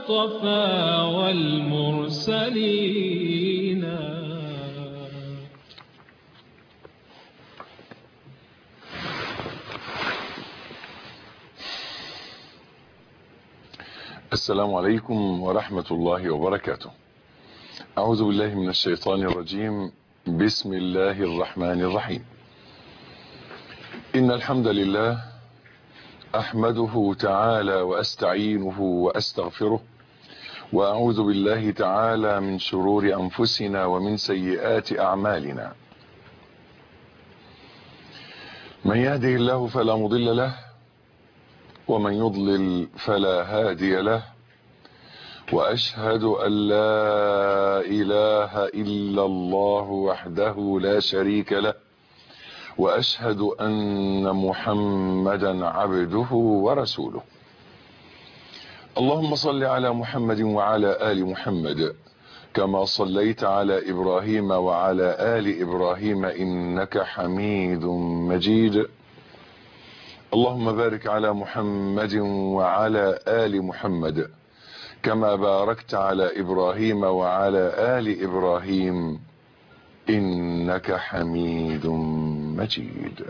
المصطفى والمرسلين. السلام عليكم ورحمة الله وبركاته. أعوذ بالله من الشيطان الرجيم. بسم الله الرحمن الرحيم. إن الحمد لله أحمده تعالى وأستعينه وأستغفره، وأعوذ بالله تعالى من شرور أنفسنا ومن سيئات أعمالنا. من يهده الله فلا مضل له، ومن يضلل فلا هادي له، وأشهد أن لا إله إلا الله وحده لا شريك له، وأشهد أن محمدا عبده ورسوله. اللهم صل على محمد وعلى آل محمد كما صليت على إبراهيم وعلى آل إبراهيم إنك حميد مجيد. اللهم بارك على محمد وعلى آل محمد كما باركت على إبراهيم وعلى آل إبراهيم إنك حميد مجيد.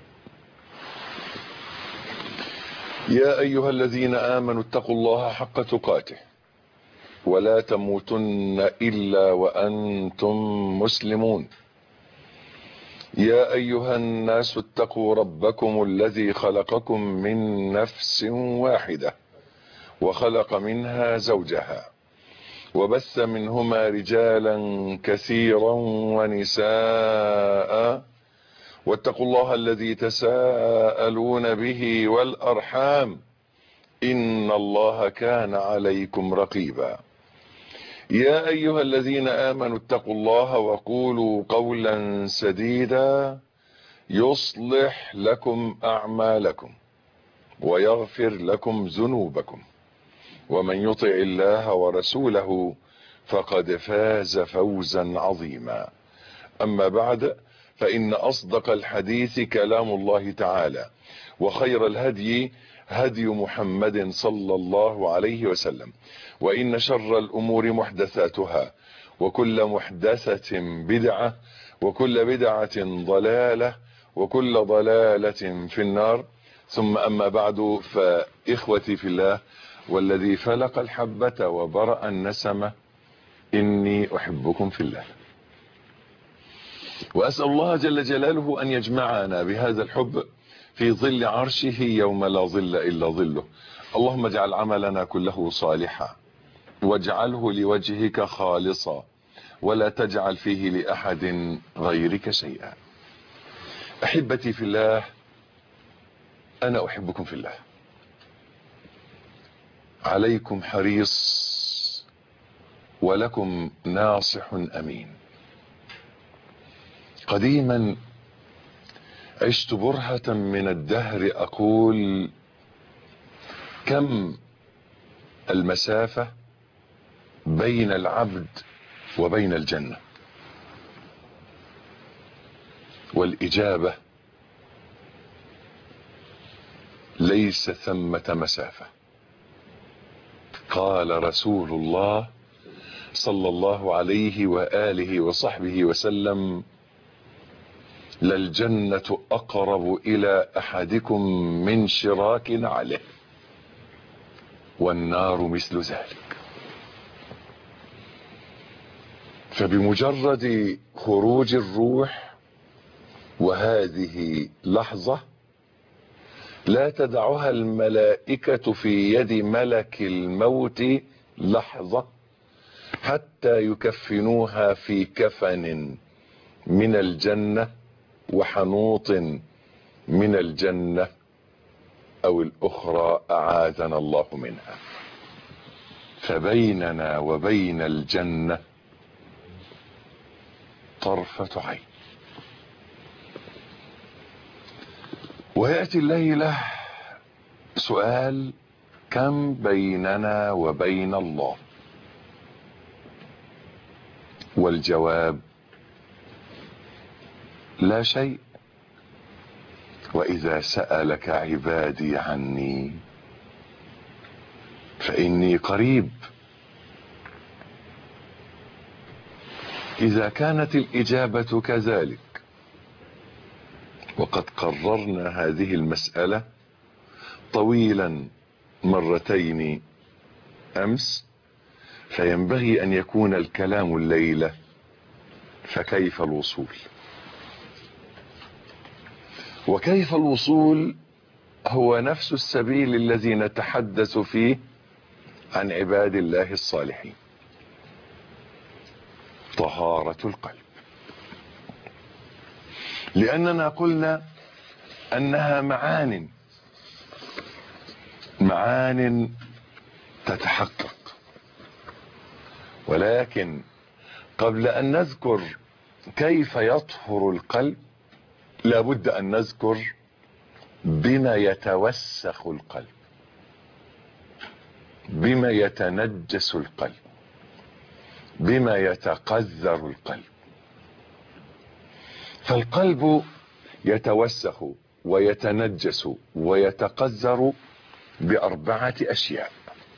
يا أيها الذين آمنوا اتقوا الله حق تقاته ولا تموتن إلا وأنتم مسلمون. يا أيها الناس اتقوا ربكم الذي خلقكم من نفس واحدة وخلق منها زوجها وبث منهما رجالا كثيرا ونساء، واتقوا الله الذي تساءلون به والأرحام إن الله كان عليكم رقيبا. يا أيها الذين آمنوا اتقوا الله وقولوا قولا سديدا يصلح لكم أعمالكم ويغفر لكم ذنوبكم، ومن يطع الله ورسوله فقد فاز فوزا عظيما. أما بعد، فإن أصدق الحديث كلام الله تعالى، وخير الهدي هدي محمد صلى الله عليه وسلم، وإن شر الأمور محدثاتها، وكل محدثة بدعة، وكل بدعة ضلالة، وكل ضلالة في النار. ثم أما بعد، فإخوتي في الله والذي فلق الحبة وبرأ النسمة، إني أحبكم في الله، وأسأل الله جل جلاله أن يجمعنا بهذا الحب في ظل عرشه يوم لا ظل إلا ظله. اللهم اجعل عملنا كله صالحا، واجعله لوجهك خالصا، ولا تجعل فيه لأحد غيرك شيئا. أحبتي في الله، أنا أحبكم في الله. عليكم حريص ولكم ناصح أمين. قديما عشت برهة من الدهر أقول: كم المسافة بين العبد وبين الجنة؟ والإجابة: ليس ثمة مسافة. قال رسول الله صلى الله عليه وآله وصحبه وسلم: للجنة أقرب إلى أحدكم من شراك نعله، والنار مثل ذلك. فبمجرد خروج الروح، وهذه لحظة لا تدعها الملائكة في يد ملك الموت لحظة حتى يكفنوها في كفن من الجنة وحنوط من الجنة أو الأخرى أعاذنا الله منها. فبيننا وبين الجنة طرفة عين. ويأتي الليلة سؤال: كم بيننا وبين الله؟ والجواب: لا شيء. وإذا سألك عبادي عني فإني قريب إذا كانت الإجابة كذلك، وقد قررنا هذه المسألة طويلا مرتين أمس، فينبغي أن يكون الكلام الليلة فكيف الوصول؟ وكيف الوصول هو نفس السبيل الذي نتحدث فيه عن عباد الله الصالحين، طهارة القلب. لأننا قلنا أنها معان تتحقق، ولكن قبل أن نذكر كيف يطهر القلب لابد أن نذكر بما يتوسخ القلب، بما يتنجس القلب، بما يتقذر القلب. فالقلب يتوسخ ويتنجس ويتقذر بأربعة أشياء،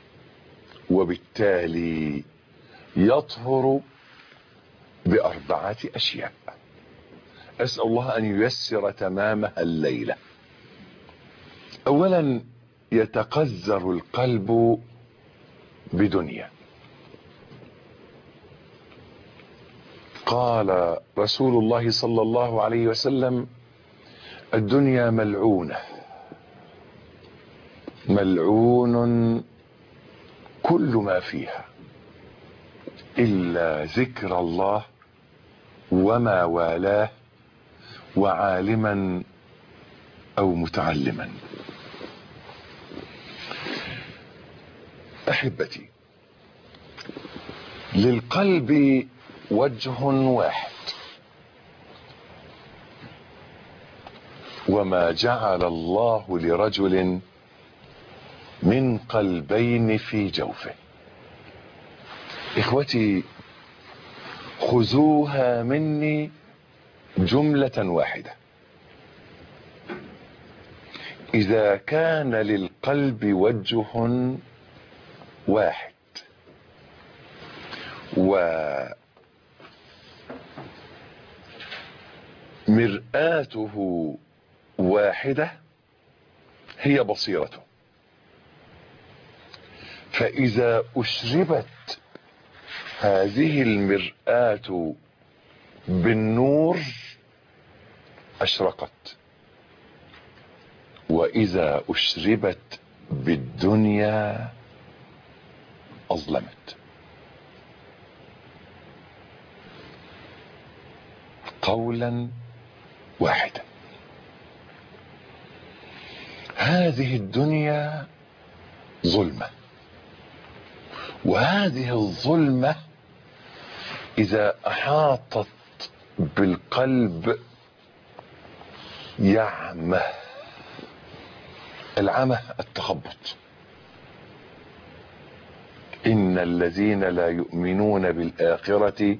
وبالتالي يطهر بأربعة أشياء. أسأل الله أن ييسر تمامها الليلة. أولا يتقذر القلب بدنيا. قال رسول الله صلى الله عليه وسلم: الدنيا ملعونة، ملعون كل ما فيها إلا ذكر الله وما والاه وعالما أو متعلما. أحبتي، للقلب وجه واحد، وما جعل الله لرجل من قلبين في جوفه. إخوتي، خذوها مني جملة واحدة: إذا كان للقلب وجه واحد ومرآته واحدة هي بصيرته، فإذا أشربت هذه المرآة بالنور أشرقت، وإذا أشربت بالدنيا أظلمت. قولا واحدا: هذه الدنيا ظلمة، وهذه الظلمة إذا أحاطت بالقلب يعمى. العمى التخبط. إن الذين لا يؤمنون بالآخرة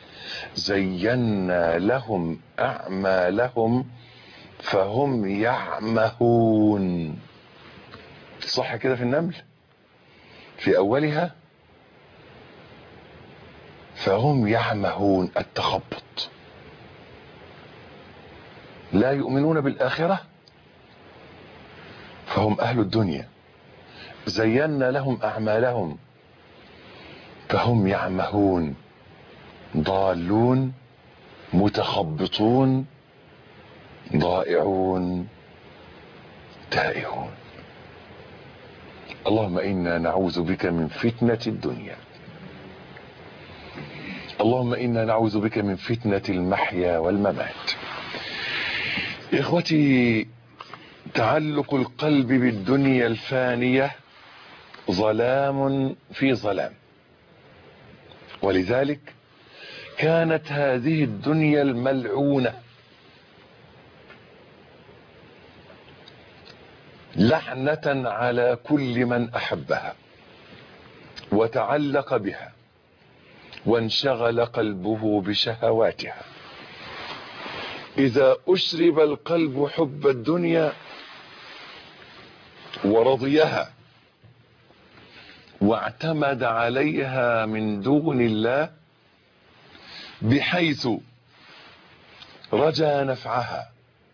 زينا لهم أعمالهم فهم يعمهون. صح كده في النمل في أولها؟ فهم يعمهون، التخبط. لا يؤمنون بالآخرة فهم أهل الدنيا، زينا لهم أعمالهم فهم يعمهون، ضالون متخبطون ضائعون تائهون. اللهم إنا نعوذ بك من فتنة الدنيا، اللهم إنا نعوذ بك من فتنة المحيا والممات. إخوتي، تعلق القلب بالدنيا الفانية ظلام في ظلام، ولذلك كانت هذه الدنيا الملعونة لعنة على كل من أحبها وتعلق بها وانشغل قلبه بشهواتها. إذا أشرب القلب حب الدنيا ورضيها واعتمد عليها من دون الله بحيث رجا نفعها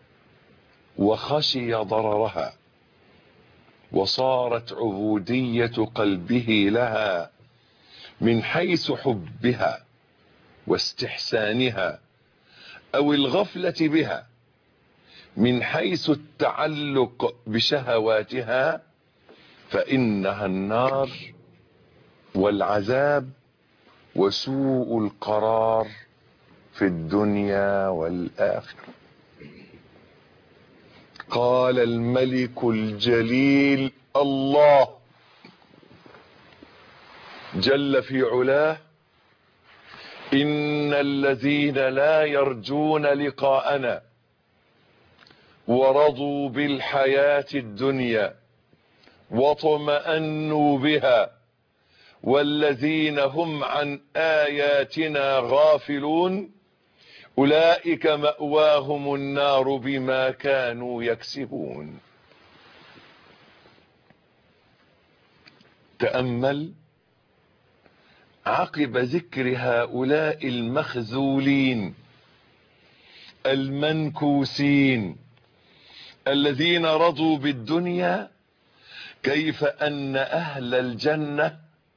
وخشي ضررها، وصارت عبودية قلبه لها من حيث حبها واستحسانها، أو الغفلة بها من حيث التعلق بشهواتها، فإنها النار والعذاب وسوء القرار في الدنيا والآخرة. قال الملك الجليل الله جل في علاه: إن الذين لا يرجون لقاءنا ورضوا بالحياة الدنيا واطمأنوا بها والذين هم عن آياتنا غافلون أولئك مأواهم النار بما كانوا يكسبون. تأمل عقب ذكر هؤلاء المخذولين المنكوسين الذين رضوا بالدنيا، كيف أن أهل الجنة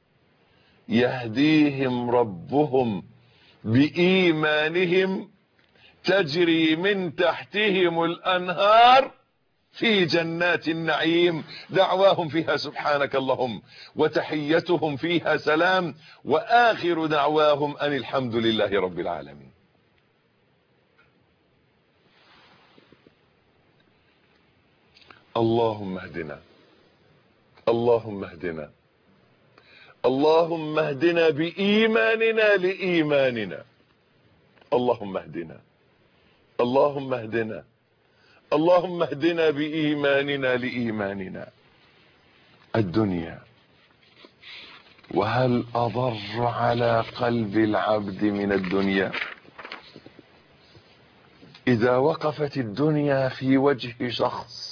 يهديهم ربهم بإيمانهم تجري من تحتهم الأنهار في جنات النعيم، دعواهم فيها سبحانك اللهم وتحيتهم فيها سلام، وآخر دعواهم أن الحمد لله رب العالمين. اللهم اهدنا، اللهم اهدنا، اللهم اهدنا بإيماننا لإيماننا، اللهم اهدنا، اللهم اهدنا، اللهم اهدنا بإيماننا لإيماننا. الدنيا، وهل أضر على قلب العبد من الدنيا؟ إذا وقفت الدنيا في وجه شخص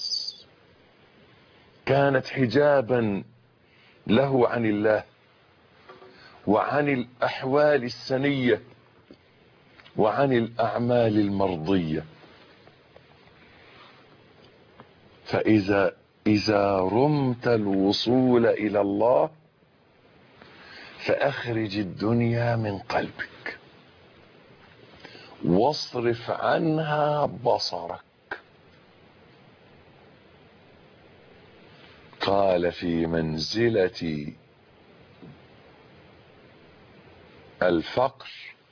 كانت حجابا له عن الله وعن الأحوال السنية وعن الأعمال المرضية، فإذا رمت الوصول إلى الله فأخرج الدنيا من قلبك واصرف عنها بصرك. قال في منزلة الفقر: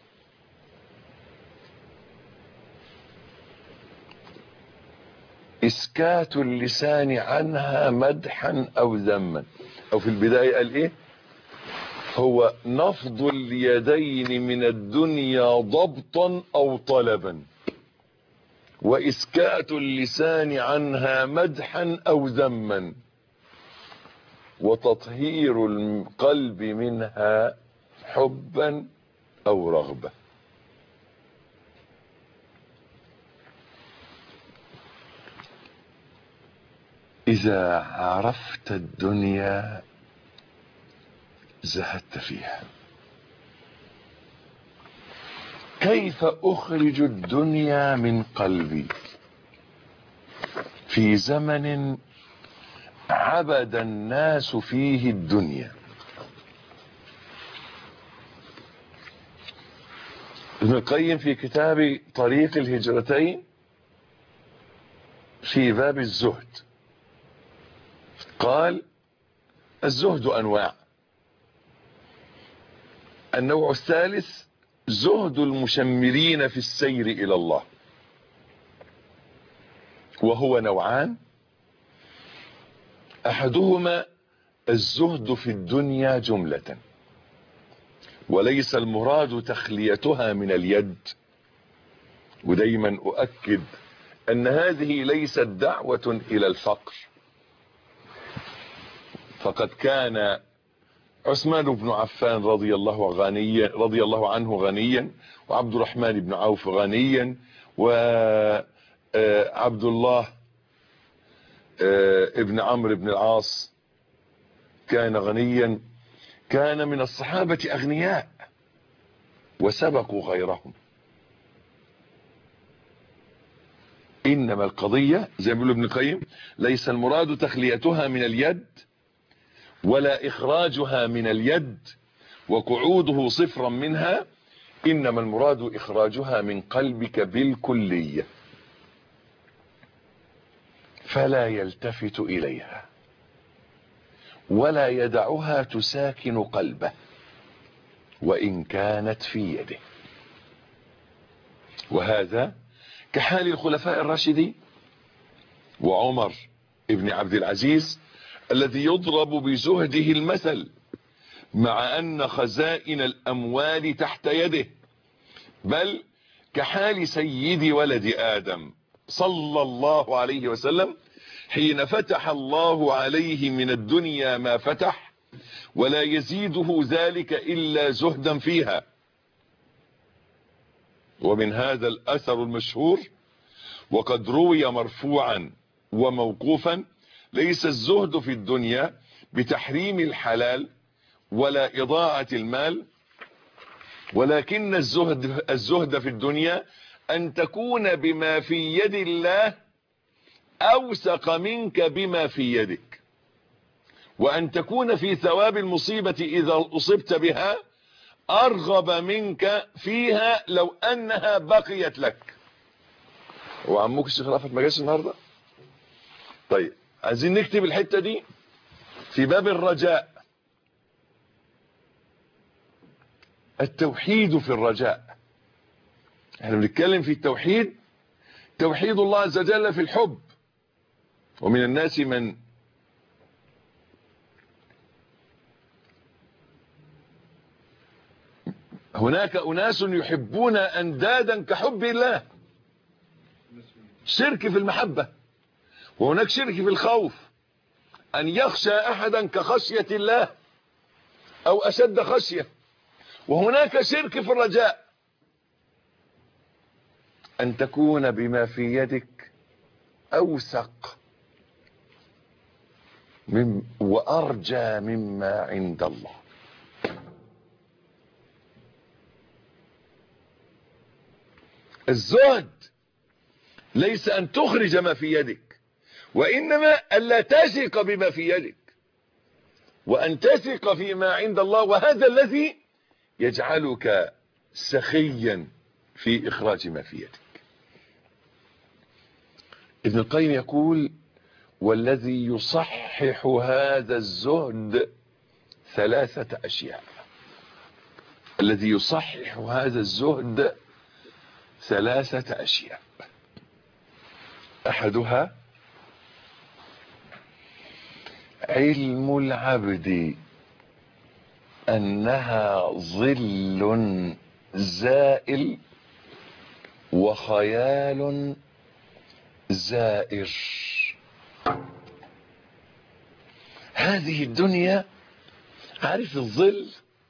إسكات اللسان عنها مدحا أو ذما. أو في البداية قال إيه؟ هو نفض اليدين من الدنيا ضبطا أو طلبا، وإسكات اللسان عنها مدحا أو ذما، وتطهير القلب منها حبا أو رغبة. إذا عرفت الدنيا زهدت فيها. كيف أخرج الدنيا من قلبي في زمن عبد الناس فيه الدنيا؟ ابن القيم في كتاب طريق الهجرتين في باب الزهد قال: الزهد أنواع. النوع الثالث زهد المشمرين في السير إلى الله، وهو نوعان: أحدهما الزهد في الدنيا جملة، وليس المراد تخليتها من اليد. ودايما أؤكد أن هذه ليست دعوة إلى الفقر، فقد كان عثمان بن عفان رضي الله عنه غنيا، وعبد الرحمن بن عوف غنيا، وعبد الله ابن عمرو بن العاص كان غنيا، كان من الصحابة أغنياء وسبقوا غيرهم. إنما القضية زي ما بيقول ابن القيم ليس المراد تخليتها من اليد ولا إخراجها من اليد وقعوده صفرا منها، إنما المراد إخراجها من قلبك بالكلية فلا يلتفت إليها ولا يدعها تساكن قلبه وإن كانت في يده. وهذا كحال الخلفاء الراشدين وعمر ابن عبد العزيز الذي يضرب بزهده المثل مع أن خزائن الأموال تحت يده، بل كحال سيد ولد آدم صلى الله عليه وسلم حين فتح الله عليه من الدنيا ما فتح ولا يزيده ذلك إلا زهدا فيها. ومن هذا الأثر المشهور وقد روي مرفوعا وموقوفا: ليس الزهد في الدنيا بتحريم الحلال ولا إضاعة المال، ولكن الزهد في الدنيا أن تكون بما في يد الله أوثق منك بما في يدك، وأن تكون في ثواب المصيبة إذا أصبت بها أرغب منك فيها لو أنها بقيت لك. وعموك الشيخ رافت ما جاش النهارده؟ طيب عايزين نكتب الحتة دي في باب الرجاء. التوحيد في الرجاء. احنا بنتكلم في التوحيد، توحيد الله عز وجل في الحب. ومن الناس من هناك أناس يحبون أندادا كحب الله، شرك في المحبة. وهناك شرك في الخوف، أن يخشى أحدا كخشية الله أو أشد خشية. وهناك شرك في الرجاء، أن تكون بما في يدك أوثق وأرجى مما عند الله. الزهد ليس أن تخرج ما في يدك، وإنما ألا تثق بما في يدك وأن تثق فيما عند الله، وهذا الذي يجعلك سخيا في إخراج ما في يدك. ابن القيم يقول: والذي يصحح هذا الزهد ثلاثة أشياء. الذي يصحح هذا الزهد ثلاثة أشياء. أحدها علم العبد أنها ظل زائل وخيال زائر. هذه الدنيا، عارف الظل؟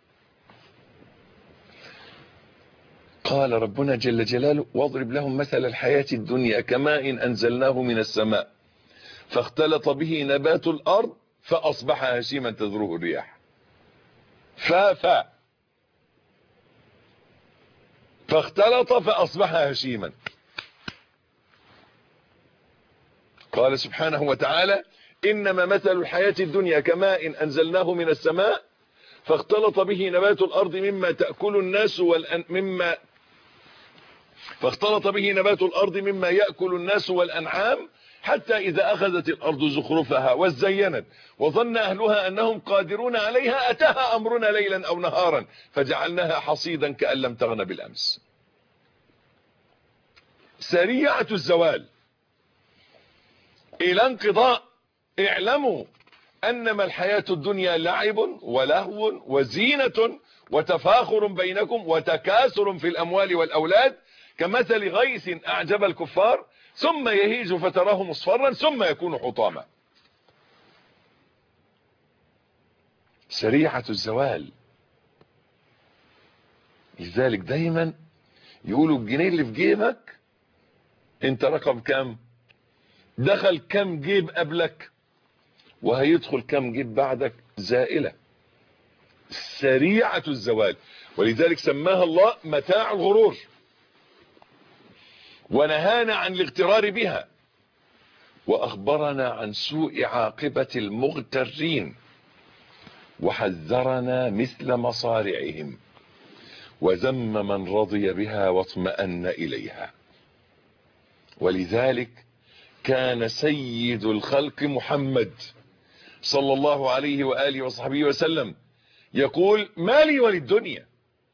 قال ربنا جل جلاله: واضرب لهم مثل الحياة الدنيا كماء أنزلناه من السماء فاختلط به نبات الأرض فأصبح هشيما تذروه الرياح. فاختلط فأصبح هشيما. قال سبحانه وتعالى: إنما مثل الحياة الدنيا كماء أنزلناه من السماء فاختلط به نبات الأرض مما يأكل الناس والأنعام حتى إذا أخذت الأرض زخرفها وزينت وظن أهلها أنهم قادرون عليها أتاها أمرنا ليلا أو نهارا فجعلناها حصيدا كأن لم تغن بالأمس. سريعة الزوال إلى انقضاء. اعلموا أنما الحياة الدنيا لعب ولهو وزينة وتفاخر بينكم وتكاثر في الأموال والأولاد كمثل غيث أعجب الكفار ثم يهيج فتراه مصفرا ثم يكون حطاما. سريعة الزوال. لذلك دايما يقولوا الجنيه اللي في جيبك انت رقم كام، دخل كام جيب قبلك وهيدخل كام جيب بعدك، زائلة سريعة الزوال، ولذلك سماها الله متاع الغرور، ونهانا عن الاغترار بها، وأخبرنا عن سوء عاقبة المغترين، وحذرنا مثل مصارعهم، وذم من رضي بها واطمأن إليها. ولذلك كان سيد الخلق محمد صلى الله عليه وآله وصحبه وسلم يقول: ما لي وللدنيا،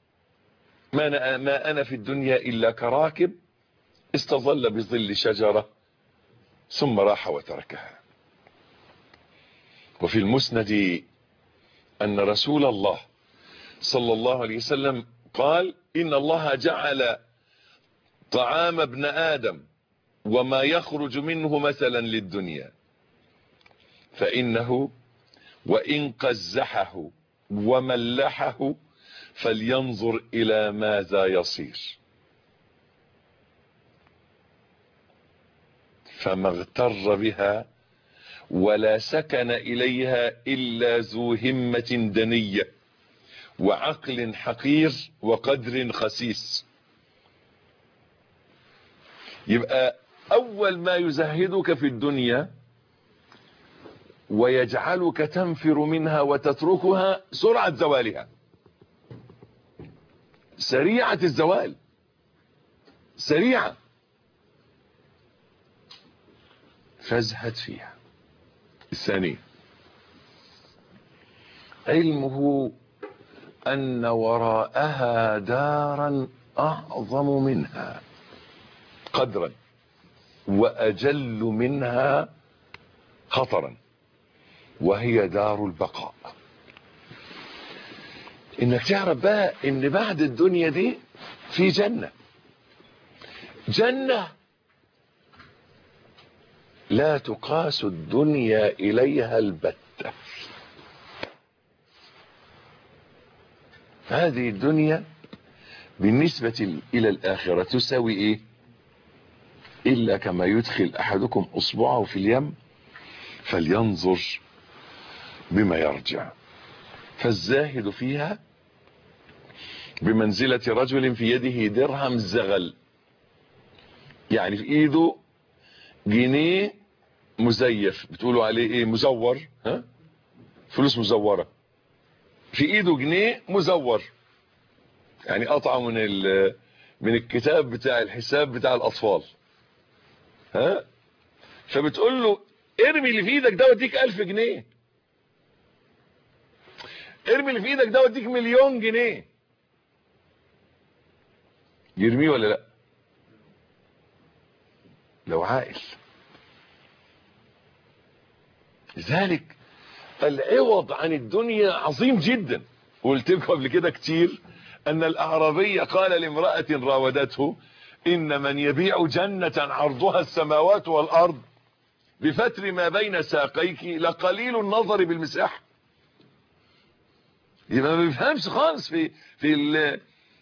ما أنا في الدنيا إلا كراكب استظل بظل شجرة ثم راح وتركها. وفي المسند أن رسول الله صلى الله عليه وسلم قال: إن الله جعل طعام ابن آدم وما يخرج منه مثلا للدنيا، فإنه وإن قزحه وملحه فلينظر إلى ماذا يصير. فما اغتر بها ولا سكن إليها إلا ذو همة دنية وعقل حقير وقدر خسيس. يبقى أول ما يزهدك في الدنيا ويجعلك تنفر منها وتتركها سرعة زوالها، سريعة الزوال، سريعة، فازهد فيها. الثاني علمه أن وراءها دارا أعظم منها قدرا وأجل منها خطرا، وهي دار البقاء. انك تعرف بقى ان بعد الدنيا دي في جنة، جنة لا تقاس الدنيا إليها البتة. هذه الدنيا بالنسبة إلى الآخرة تساوي إيه؟ إلا كما يدخل أحدكم أصبعه في اليم فلينظر بما يرجع. فالزاهد فيها بمنزلة رجل في يده درهم زغل، يعني في إيده جنيه مزيف، بتقولوا عليه إيه؟ مزور، ها؟ فلوس مزورة. في إيده جنيه مزور، يعني قطعة من الكتاب بتاع الحساب بتاع الأطفال، ها؟ فبتقول له: ارمي اللي في ايدك ده واديك 1000 جنيه، ارمي اللي في ايدك ده واديك 1,000,000 جنيه. يرميه ولا لا؟ لو عاقل. لذلك العوض عن الدنيا عظيم جدا. قلت لكم قبل كده كتير ان الاعرابي قال لامرأة راودته: ان من يبيع جنة عرضها السماوات والارض بفتر ما بين ساقيك لقليل النظر بالمساحة. يبقى ما بيفهمش خالص في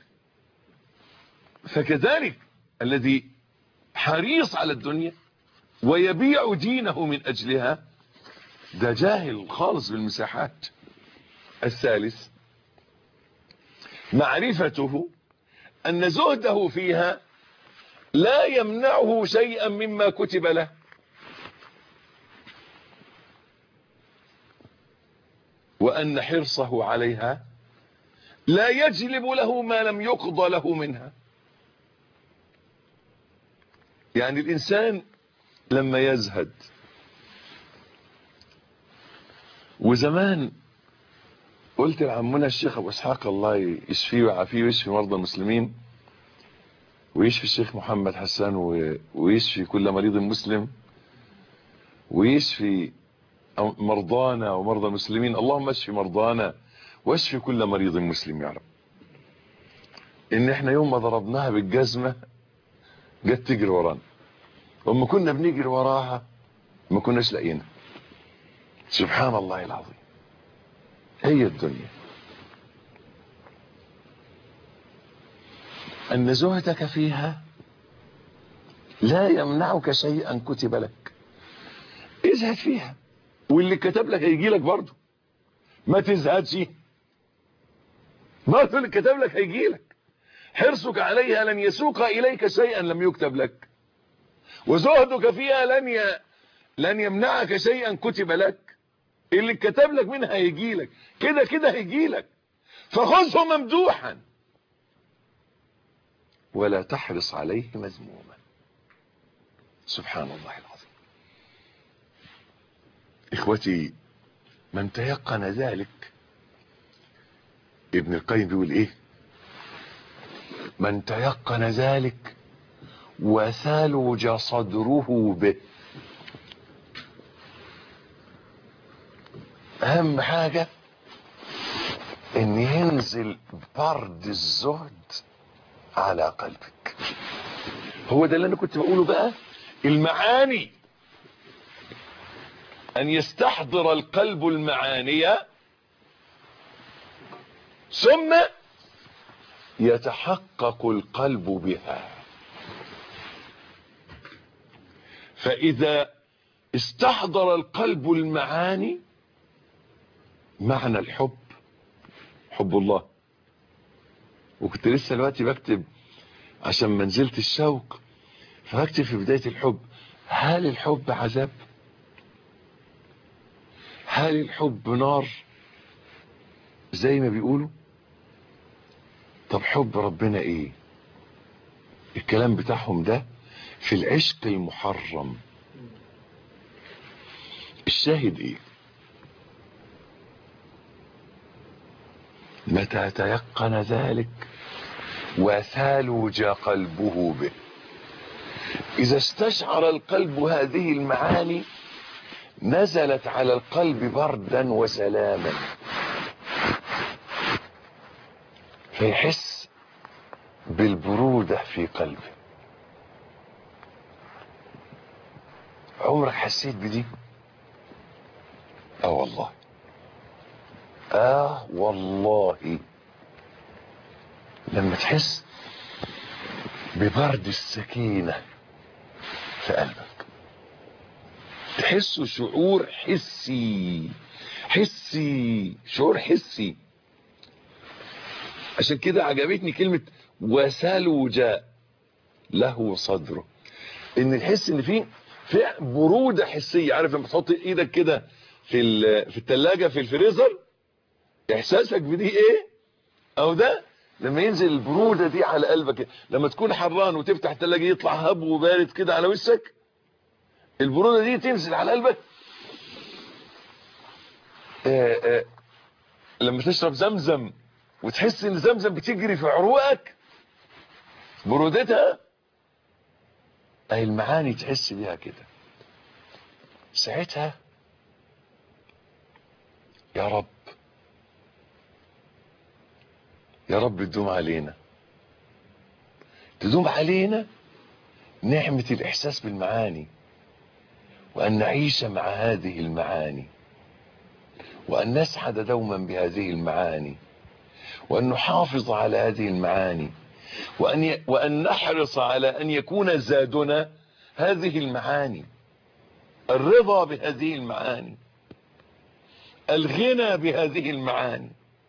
فكذلك الذي حريص على الدنيا ويبيع دينه من اجلها ده جاهل خالص بالمساحات. الثالث معرفته ان زهده فيها لا يمنعه شيئا مما كتب له، وان حرصه عليها لا يجلب له ما لم يقضى له منها. يعني الانسان لما يزهد، وزمان قلت لعمنا الشيخ ابو اسحاق الله يشفيه ويعافيه ويشفي مرضى المسلمين ويشفي الشيخ محمد حسان ويشفي كل مريض مسلم ويشفي مرضانا ومرضى المسلمين، اللهم اشفي مرضانا واشفي كل مريض مسلم يا رب. ان احنا يوم ما ضربناها بالجزمة جت تجري ورانا، وما كنا بنجري وراها ما كناش لاقينا. سبحان الله العظيم. هي الدنيا ان زهدك فيها لا يمنعك شيئا كتب لك. ازهد فيها واللي كتب لك هيجي لك برضه. ما تزهدش برضه اللي كتب لك هيجي لك. حرصك عليها لن يسوق إليك شيئا لم يكتب لك، وزهدك فيها لن يمنعك شيئا كتب لك. اللي كتب لك منها هيجي لك، كده كده هيجي لك، فخذه ممدوحا ولا تحرص عليه مذموما. سبحان الله العظيم. إخوتي، من تيقن ذلك، ابن القيم بيقول ايه؟ من تيقن ذلك وثلج صدره به. اهم حاجة ان ينزل برد الزهد على قلبك. هو ده اللي انا كنت بقوله بقى، المعاني، ان يستحضر القلب المعاني ثم يتحقق القلب بها. فاذا استحضر القلب المعاني، معنى الحب حب الله. وكنت لسه دلوقتي بكتب عشان منزلة الشوق، فبكتب في بداية الحب: هل الحب عذاب؟ هل الحب نار زي ما بيقولوا؟ طب حب ربنا ايه؟ الكلام بتاعهم ده في العشق المحرم. الشاهد ايه؟ متى تيقن ذلك وثلج قلبه به. اذا استشعر القلب هذه المعاني نزلت على القلب بردا وسلاما، فيحس بالبرودة في قلبه. عمرك حسيت بدي؟ والله والله لما تحس ببرد السكينة في قلبك، تحسه شعور حسي، شعور حسي. عشان كده عجبتني كلمة وثلج له صدره، ان تحس ان في برودة حسية. عارف لما تحط ايدك كده في التلاجة في الفريزر، احساسك بدي ايه؟ او ده لما ينزل البرودة دي على قلبك. لما تكون حران وتفتح التلاجة يطلع هب وبارد كده على وشك، البرودة دي تنزل على قلبك. لما تشرب زمزم وتحس ان زمزم بتجري في عروقك، برودتها اهي المعاني تحس بيها كده. ساعتها يا رب، يا رب تدوم علينا نعمة الإحساس بالمعاني، وأن نعيش مع هذه المعاني، وأن نسعد دوما بهذه المعاني، وأن نحافظ على هذه المعاني، وأن نحرص على أن يكون زادنا هذه المعاني، الرضا بهذه المعاني، الغنى بهذه المعاني،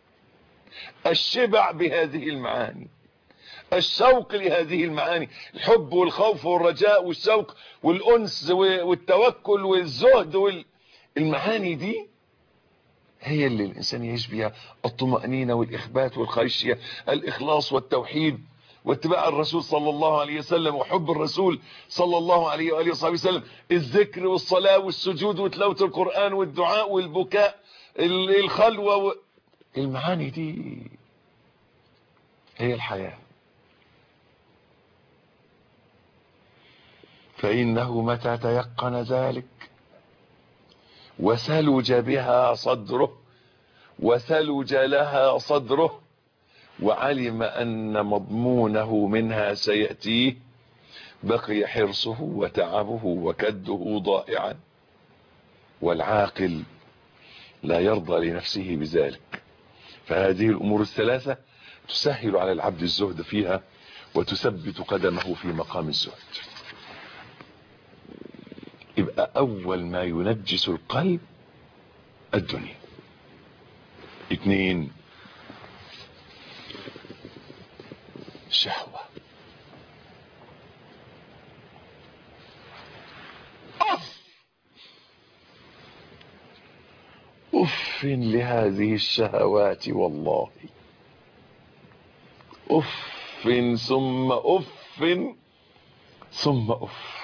الشبع بهذه المعاني، الشوق لهذه المعاني، الحب والخوف والرجاء والشوق والأنس والتوكل والزهد المعاني دي هي اللي الإنسان يعيش بها الطمأنينة والإخبات والخشية، الإخلاص والتوحيد واتباع الرسول صلى الله عليه وسلم وحب الرسول صلى الله عليه وآله وصحبه وسلم، الذكر والصلاة والسجود وتلاوة القرآن والدعاء والبكاء، الخلوة المعاني دي هي الحياة. فإنه متى تيقن ذلك وثلج بها صدره، وثلج لها صدره، وعلم أن مضمونه منها سيأتيه، بقي حرصه وتعبه وكده ضائعا. والعاقل لا يرضى لنفسه بذلك. فهذه الأمور الثلاثة تسهل على العبد الزهد فيها وتثبت قدمه في مقام الزهد. يبقى أول ما ينجس القلب الدنيا. 2، شهوة. أف لهذه الشهوات والله، أف ثم أف ثم أف.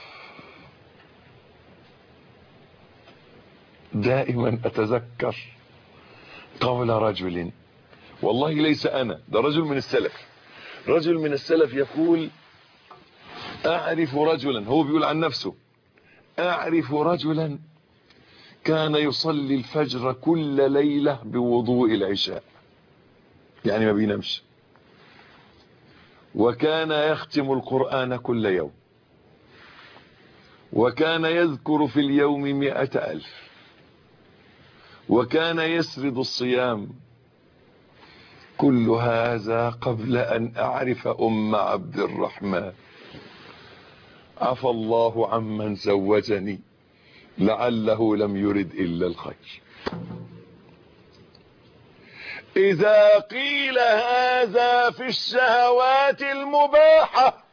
دائما أتذكر قول رجل، والله ليس أنا، ده رجل من السلف، رجل من السلف يقول: أعرف رجلا، هو بيقول عن نفسه: أعرف رجلا كان يصلي الفجر كل ليلة بوضوء العشاء، يعني ما بينامش، وكان يختم القرآن كل يوم، وكان يذكر في اليوم 100,000، وكان يسرد الصيام. كل هذا قبل أن أعرف أم عبد الرحمن. عفى الله عمن زوجني، لعله لم يرد إلا الخير. إذا قيل هذا في الشهوات المباحة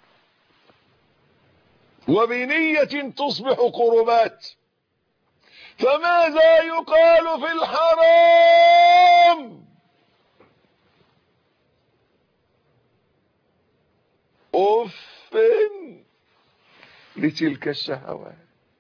وبنية تصبح قربات، فماذا يقال في الحرام؟ أف لتلك الشهوات.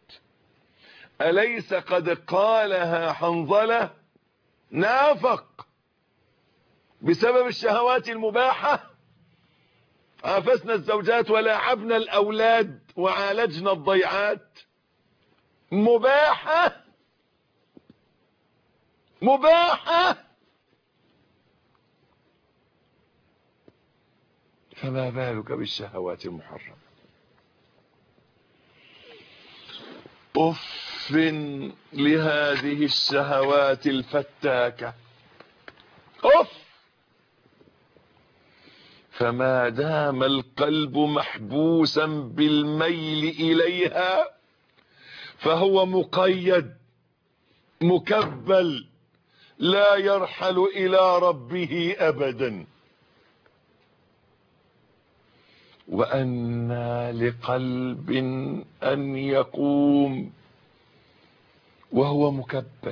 أليس قد قالها حنظلة؟ نافق بسبب الشهوات المباحة، عافسنا الزوجات ولاعبنا الأولاد وعالجنا الضيعات. مباحة مباحة، فما بالك بالشهوات المحرمة؟ أف لهذه الشهوات الفتاكة. أف. فما دام القلب محبوسا بالميل إليها فهو مقيد مكبل، لا يرحل إلى ربه أبدا. وأنى لقلب أن يقوم وهو مكبل،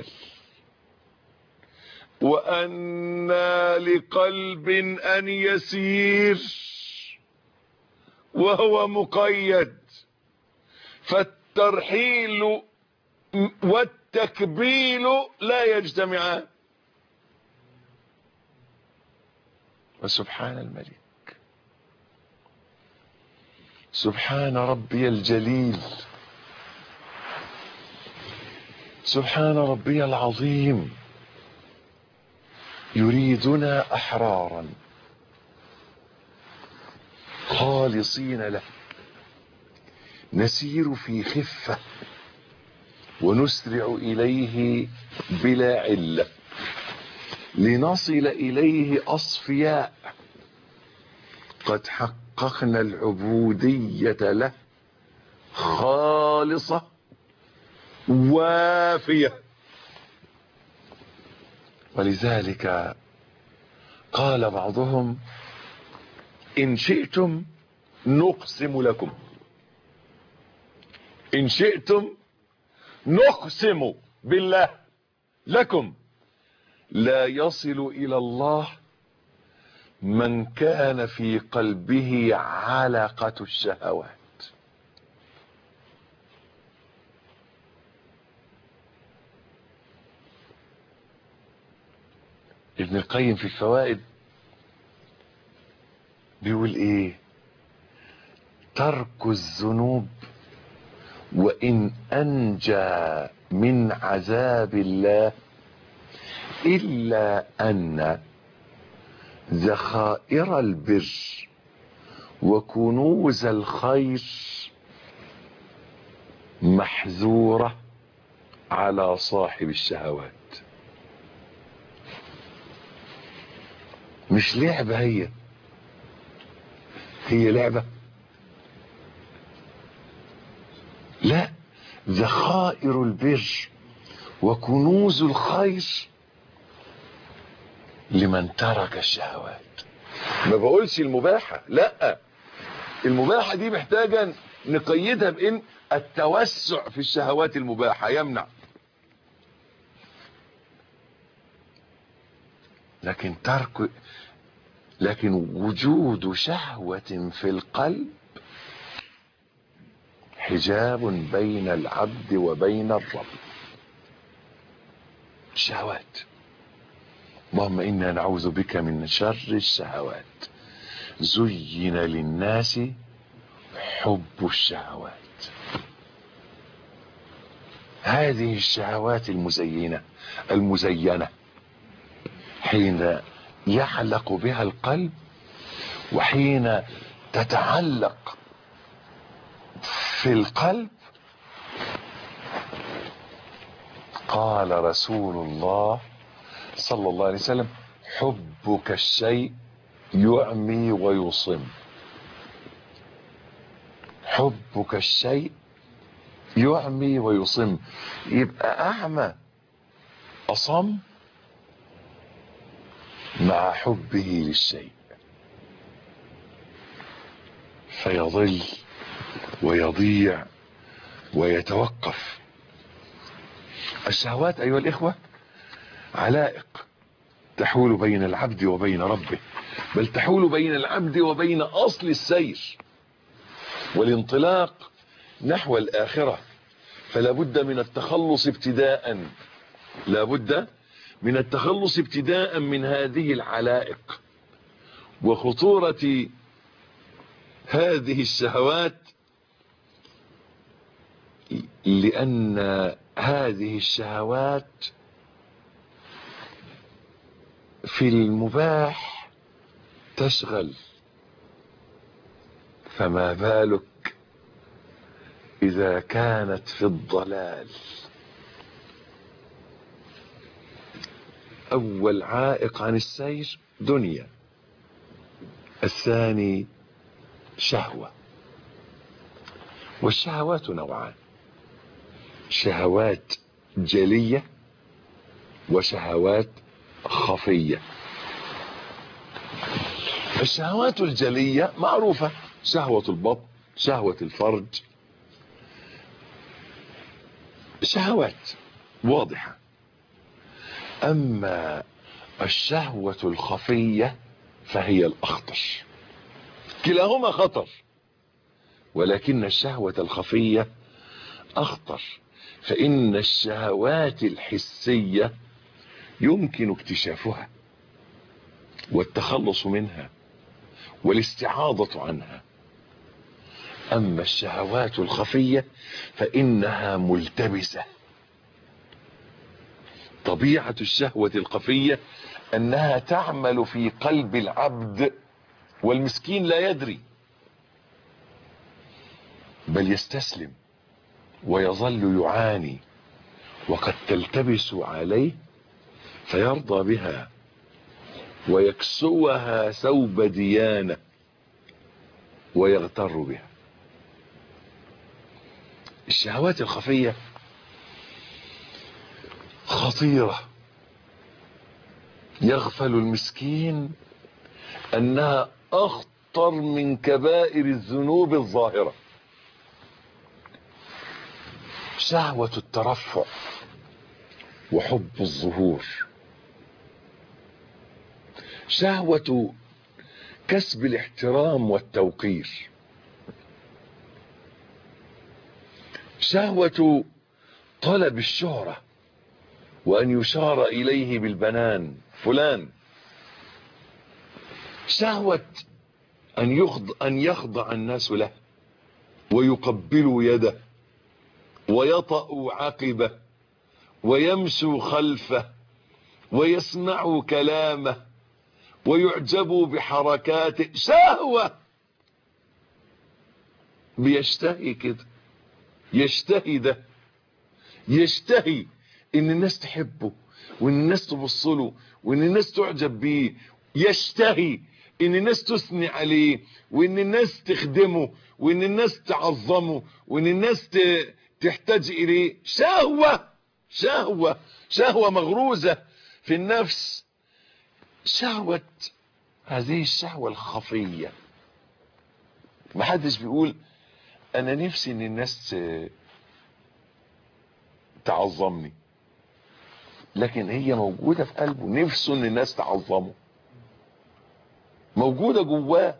وأنى لقلب أن يسير وهو مقيد. فالترحيل والتكبيل لا يجتمعان. وسبحان الملك، سبحان ربي الجليل، سبحان ربي العظيم، يريدنا أحرارا خالصين له، نسير في خفة ونسرع إليه بلا علة، لنصل إليه أصفياء قد حققنا العبودية له خالصة وافية. ولذلك قال بعضهم: إن شئتم نقسم لكم، إن شئتم نقسم بالله لكم لا يصل إلى الله من كان في قلبه علقة الشهوات. ابن القيم في الفوائد بيقول ايه: ترك الذنوب وإن أنجى من عذاب الله إلا أن ذخائر البر وكنوز الخير محذورة على صاحب الشهوات. مش لعبة، هي لعبة؟ لا، ذخائر البر وكنوز الخير لمن ترك الشهوات. ما بقولش المباحة، لا، المباحة دي محتاجة نقيدها بان التوسع في الشهوات المباحة يمنع. لكن وجود شهوة في القلب حجاب بين العبد وبين الرب. شهوات، اللهم إنا نعوذ بك من شر الشهوات. زين للناس حب الشهوات. هذه الشهوات المزينة حين يعلق بها القلب وحين تتعلق في القلب، قال رسول الله صلى الله عليه وسلم: حبك الشيء يعمي ويصم. حبك الشيء يعمي ويصم، يبقى أعمى أصم مع حبه للشيء، فيضل ويضيع ويتوقف. الشهوات أيها الإخوة علائق تحول بين العبد وبين ربه، بل تحول بين العبد وبين أصل السير والانطلاق نحو الآخرة. فلا بد من التخلص ابتداء، لا بد من التخلص ابتداء من هذه العلائق. وخطورة هذه الشهوات لأن هذه الشهوات في المباح تشغل، فما بالك إذا كانت في الضلال. أول عائق عن السير دنيا، الثاني شهوة. والشهوات نوعان: شهوات جلية وشهوات خفية. الشهوات الجلية معروفة: شهوة البطن، شهوة الفرج، شهوات واضحة. أما الشهوة الخفية فهي الأخطر. كلاهما خطر، ولكن الشهوة الخفية أخطر، فإن الشهوات الحسية يمكن اكتشافها والتخلص منها والاستعاضة عنها. أما الشهوات الخفية فإنها ملتبسة. طبيعة الشهوة الخفية أنها تعمل في قلب العبد والمسكين لا يدري، بل يستسلم ويظل يعاني، وقد تلتبس عليه فيرضى بها ويكسوها ثوب ديانة ويغتر بها. الشهوات الخفية خطيرة، يغفل المسكين أنها أخطر من كبائر الذنوب الظاهرة. شهوة الترفع وحب الظهور، شهوة كسب الاحترام والتوقير، شهوة طلب الشهرة وأن يشار إليه بالبنان فلان، شهوة أن يخضع الناس له ويقبلوا يده ويطأوا عقبه ويمشوا خلفه ويسمعوا كلامه ويعجبوا بحركاته. شهوة بيشتهي كده، يشتهي ده، يشتهي ان الناس تحبه وان الناس تبصله وان الناس تعجب بيه، يشتهي ان الناس تثني عليه وان الناس تخدمه وان الناس تعظمه وان الناس تحتاج اليه. شهوة، شهوة، شهوة مغروزة في النفس. شهوة هذه الشهوة الخفية. محدش بيقول انا نفسي ان الناس تعظمني، لكن هي موجودة في قلبه، نفسه ان الناس تعظمه، موجودة جواه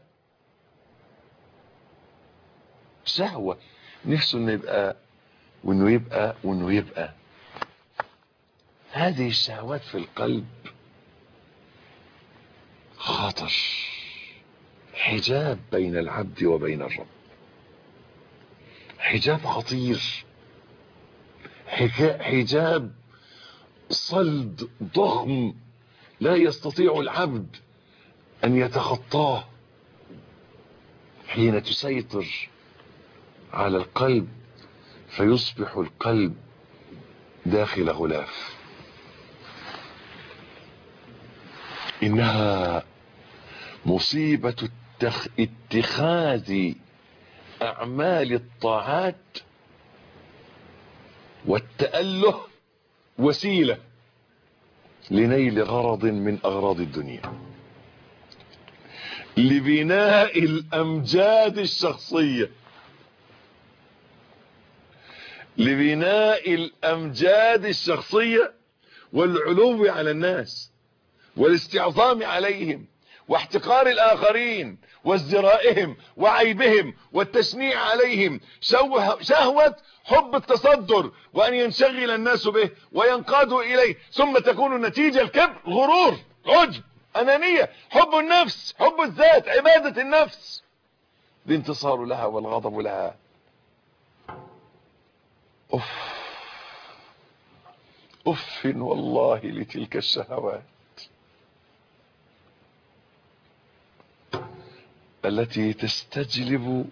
شهوة، نفسه انه يبقى وانه يبقى وانه يبقى. هذه الشهوات في القلب خطر، حجاب بين العبد وبين الرب، حجاب خطير، حجاب صلد ضخم لا يستطيع العبد ان يتخطاه. حين تسيطر على القلب فيصبح القلب داخل غلاف. انها مصيبة اتخاذ اعمال الطاعات والتأله وسيلة لنيل غرض من اغراض الدنيا، لبناء الامجاد الشخصية، لبناء الامجاد الشخصية والعلو على الناس والاستعظام عليهم واحتقار الاخرين وازدرائهم وعيبهم والتشنيع عليهم. شهوة حب التصدر وان ينشغل الناس به وينقادوا اليه، ثم تكون النتيجة الكبر، غرور، عجب، انانية، حب النفس، حب الذات، عبادة النفس، الانتصار لها والغضب لها. اف والله لتلك الشهوات التي تستجلب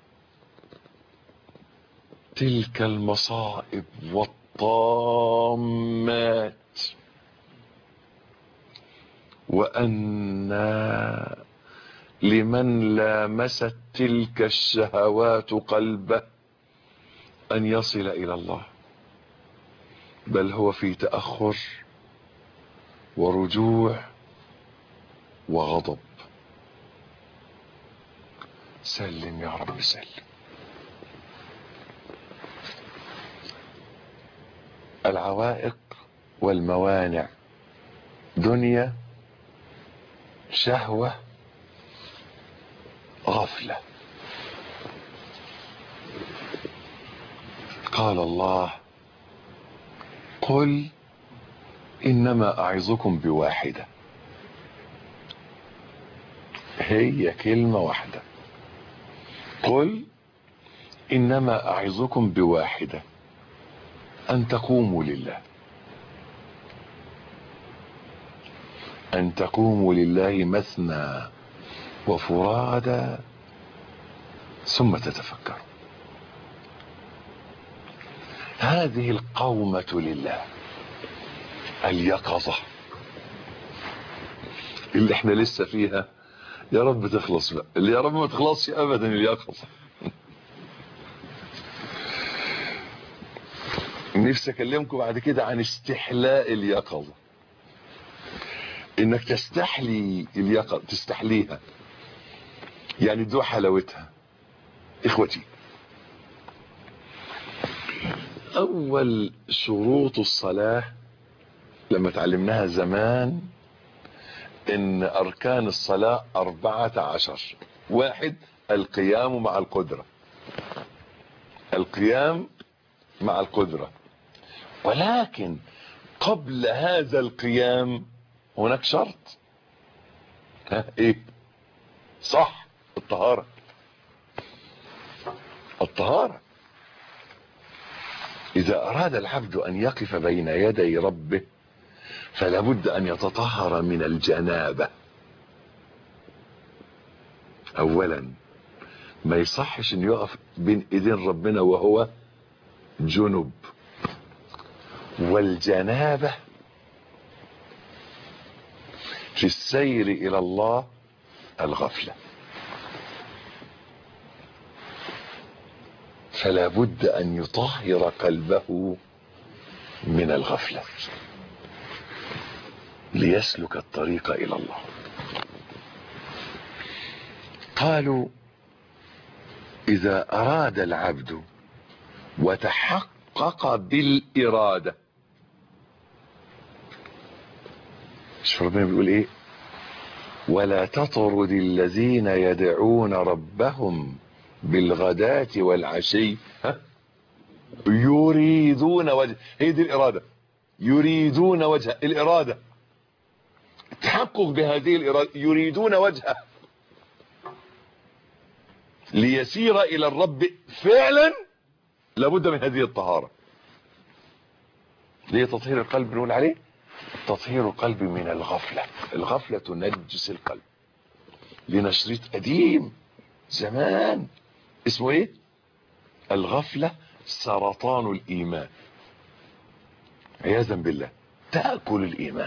تلك المصائب والطامات. وأن لمن لامست تلك الشهوات قلبه أن يصل إلى الله، بل هو في تأخر ورجوع وغضب. سلم يا رب سلم. العوائق والموانع، دنيا، شهوة، غفلة. قال الله: قل إنما أعظكم بواحدة. هي كلمة واحدة، قل إنما أعظكم بواحدة، أن تقوموا لله، أن تقوموا لله مثنى وفرادى ثم تتفكروا. هذه القومة لله، اليقظة اللي احنا لسه فيها، يا رب تخلص بقى، اللي يا رب ما تخلصش ابدا اليقظة. نفسي اكلمكم بعد كده عن استحلاء اليقظة، انك تستحلي اليقظة، تستحليها، يعني تدوق حلاوتها. اخوتي، اول شروط الصلاة لما تعلمناها زمان ان اركان الصلاة 14. واحد، القيام مع القدرة، القيام مع القدرة. ولكن قبل هذا القيام هناك شرط. ايه؟ صح، الطهارة. الطهارة. اذا اراد العبد ان يقف بين يدي ربه فلا بد ان يتطهر من الجنابة. اولا، ما يصحش ان يقف بين ايدين ربنا وهو جنب. والجنابة في السير الى الله الغفلة، فلا بد ان يطهر قلبه من الغفلة ليسلك الطريق الى الله. قالوا إذا أراد العبد وتحقق بالإرادة. شوف ربنا بيقول إيه؟ ولا تطرد الذين يدعون ربهم بالغداة والعشي يريدون وجه. هي دي الإرادة، يريدون وجه الإرادة، التحقق بهذه الإرادة، يريدون وجهه ليسير إلى الرب فعلا. لابد من هذه الطهارة. ليه تطهير القلب نقول عليه؟ تطهير القلب من الغفلة. الغفلة تنجس القلب. لنا شريط قديم زمان اسمه ايه؟ الغفلة سرطان الإيمان، عياذا بالله، تأكل الإيمان.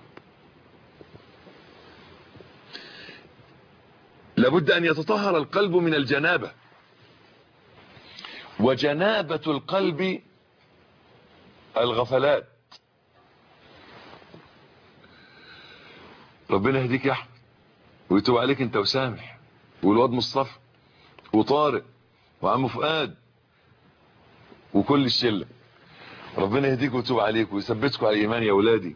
لابد أن يتطهر القلب من الجنابة، وجنابة القلب الغفلات. ربنا يهديك يا أحمد ويتوب عليك انت وسامح والواد مصطفى وطارق وعم فؤاد وكل الشلة. ربنا يهديك ويتوب عليك ويثبتكم على الإيمان يا أولادي.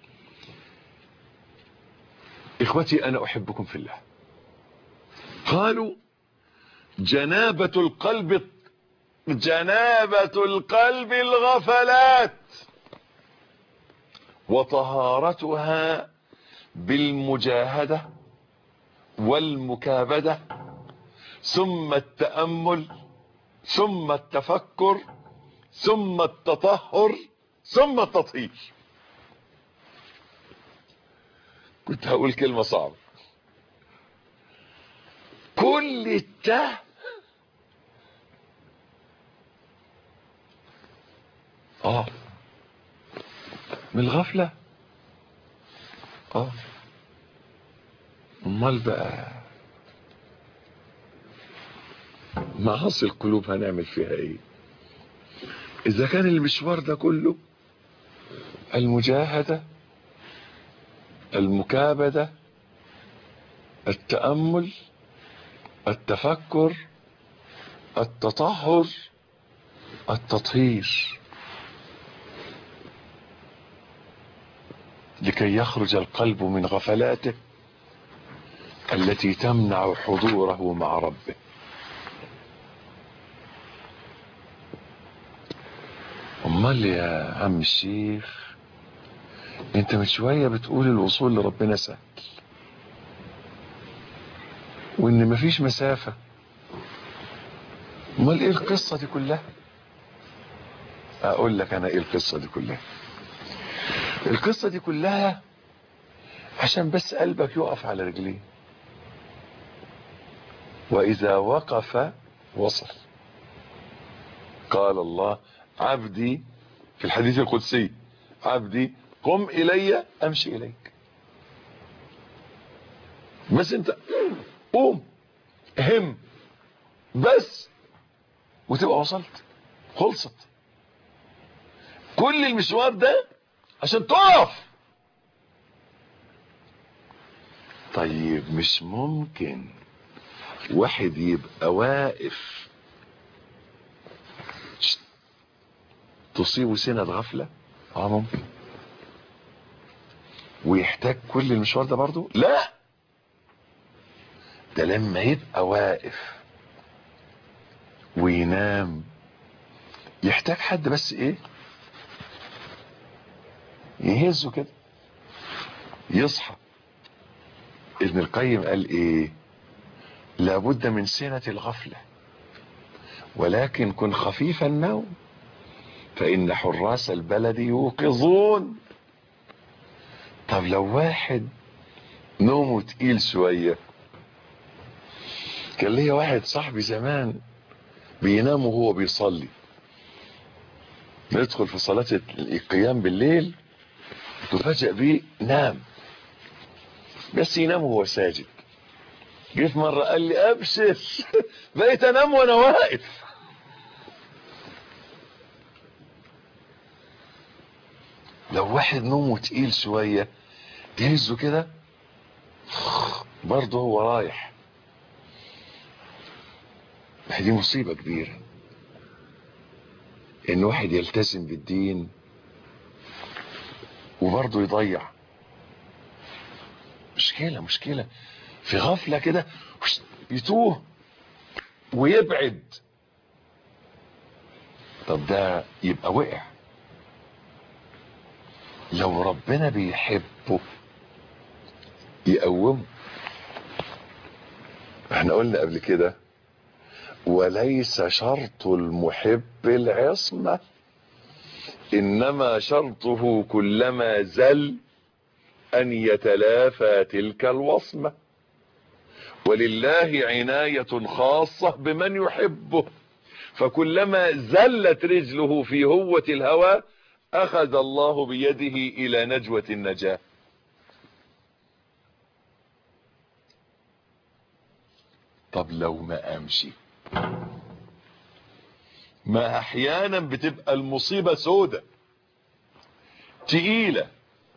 إخوتي أنا أحبكم في الله. قالوا جنابة القلب الغفلات، وطهارتها بالمجاهدة والمكابدة، ثم التأمل، ثم التفكر، ثم التطهر، ثم التطهير. كنت هقول كلمة صعبة. كل الته من الغفلة. امال بقى معاصي القلوب هنعمل فيها ايه اذا كان المشوار ده كله المجاهدة، المكابدة، التأمل، التفكر، التطهر، التطهير، لكي يخرج القلب من غفلاته التي تمنع حضوره مع ربه. امال يا عم الشيخ انت من شوية بتقول الوصول لربنا سهل وان مفيش مسافة. امال ايه القصة دي كلها؟ اقول لك انا ايه القصة دي كلها. القصة دي كلها عشان بس قلبك يقف على رجليه، واذا وقف وصل. قال الله عبدي في الحديث القدسي عبدي قم الي امشي اليك. بس انت قوم هم بس وتبقى وصلت، خلصت. كل المشوار ده عشان تقف. طيب مش ممكن واحد يبقى واقف تصيبه سنة غفلة؟ ممكن. ويحتاج كل المشوار ده برضو؟ لا، ده لما يبقى واقف وينام يحتاج حد بس ايه يهزه كده يصحى. ابن القيم قال ايه؟ لابد من سنة الغفلة، ولكن كن خفيف النوم فإن حراس البلد يوقظون. طب لو واحد نومه تقيل شوية، كان ليا واحد صاحبي زمان بينام وهو بيصلي، ندخل في صلاة القيام بالليل تفاجأ بيه نام، بس ينام وهو ساجد. جه في مرة قال لي ابشر بقيت انام وانا واقف. لو واحد نومه تقيل شوية تهزه كده برضه هو رايح. دي مصيبة كبيرة ان واحد يلتزم بالدين وبرضه يضيع. مشكلة في غفلة كده يتوه ويبعد. طب ده يبقى وقع. لو ربنا بيحبه يقومه. احنا قلنا قبل كده وليس شرط المحب العصمة، انما شرطه كلما زل ان يتلافى تلك الوصمة. ولله عناية خاصة بمن يحبه، فكلما زلت رجله في هوة الهوى اخذ الله بيده الى نجوة النجاة. طب لو ما امشي، ما احيانا بتبقى المصيبة سودة تقيلة.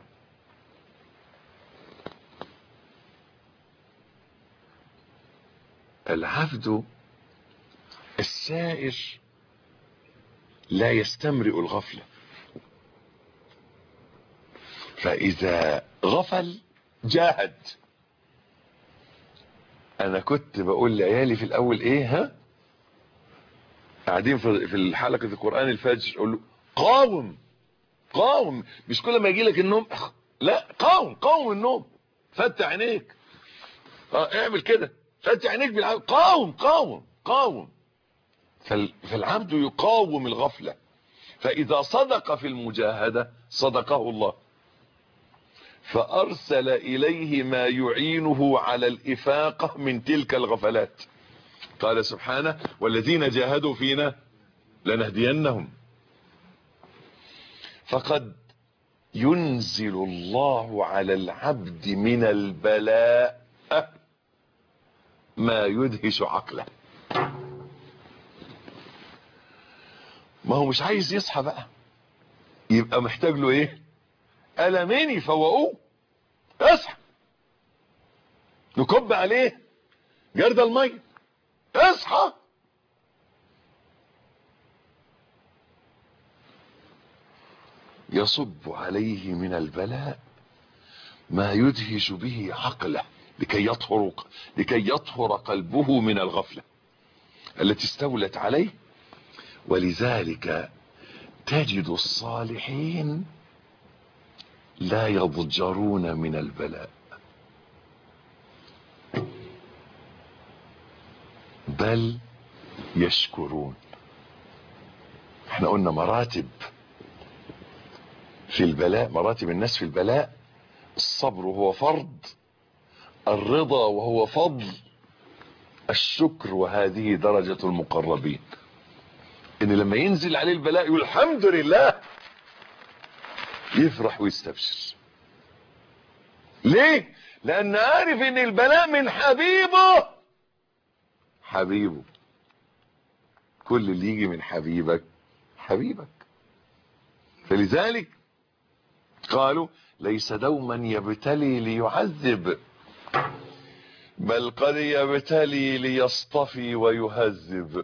العبد السائر لا يستمرئ الغفلة، فاذا غفل جاهد. انا كنت بقول لعيالي في الاول ايه، قاعدين في حلقة القرآن الفجر اقول له قاوم، مش كل ما يجي لك النوم لا، قاوم النوم، فتح عينيك، اعمل كده، فتح عينيك بالعافية، قاوم. فالعبد يقاوم الغفلة، فاذا صدق في المجاهدة صدقه الله، فارسل اليه ما يعينه على الافاقة من تلك الغفلات. قال سبحانه والذين جاهدوا فينا لنهدينهم. فقد ينزل الله على العبد من البلاء ما يدهش عقله. ما هو مش عايز يصحى بقى، يبقى محتاج له ايه؟ ألمين يفوقوه. اصحى، نكب عليه جرد المية، اصحى. يصب عليه من البلاء ما يدهش به عقله لكي يطهر قلبه من الغفلة التي استولت عليه. ولذلك تجد الصالحين لا يضجرون من البلاء، بل يشكرون. احنا قلنا مراتب في البلاء، مراتب الناس في البلاء: الصبر وهو فرض، الرضا وهو فضل، الشكر وهذه درجة المقربين. ان لما ينزل عليه البلاء يقول الحمد لله، يفرح ويستبشر. ليه؟ لان عارف ان البلاء من حبيبه. كل اللي يجي من حبيبك. فلذلك قالوا ليس دوما يبتلي ليعذب، بل قد يبتلي ليصطفي ويهذب.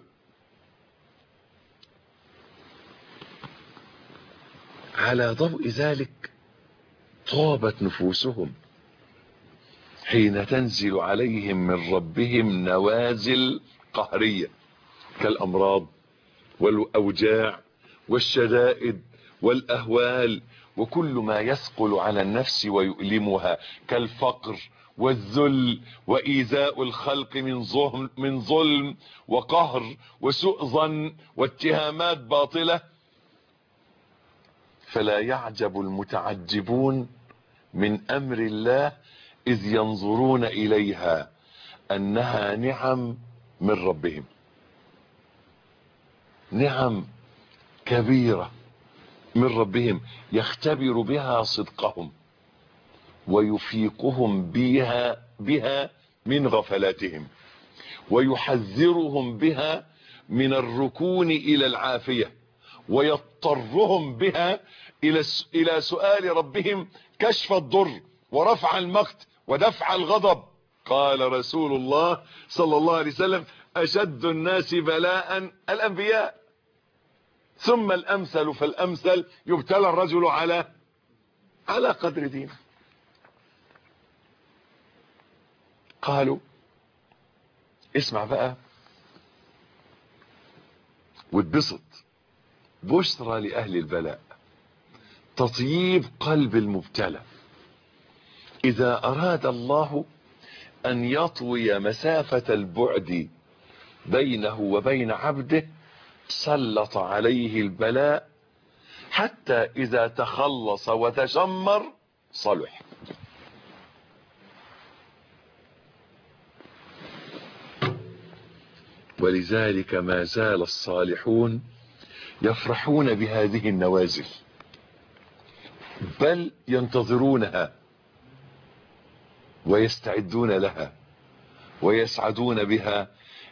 على ضوء ذلك طابت نفوسهم حين تنزل عليهم من ربهم نوازل قهرية كالأمراض والأوجاع والشدائد والأهوال وكل ما يثقل على النفس ويؤلمها، كالفقر والذل وإيذاء الخلق من ظلم وقهر وسوء ظن واتهامات باطلة. فلا يعجب المتعجبون من أمر الله إذ ينظرون إليها أنها نعم من ربهم، نعم كبيرة من ربهم يختبر بها صدقهم ويفيقهم بها من غفلاتهم ويحذرهم بها من الركون إلى العافية ويضطرهم بها إلى سؤال ربهم كشف الضر ورفع المقت ودفع الغضب قال رسول الله صلى الله عليه وسلم أشد الناس بلاء الأنبياء، ثم الأمثل فالأمثل، يبتلى الرجل على قدر دينه. قالوا اسمع بقى واتبسط، بشرى لأهل البلاء، تطيب قلب المبتلى. إذا أراد الله أن يطوي مسافة البعد بينه وبين عبده سلط عليه البلاء، حتى إذا تخلص وتشمر صلح. ولذلك ما زال الصالحون يفرحون بهذه النوازل، بل ينتظرونها ويستعدون لها ويسعدون بها.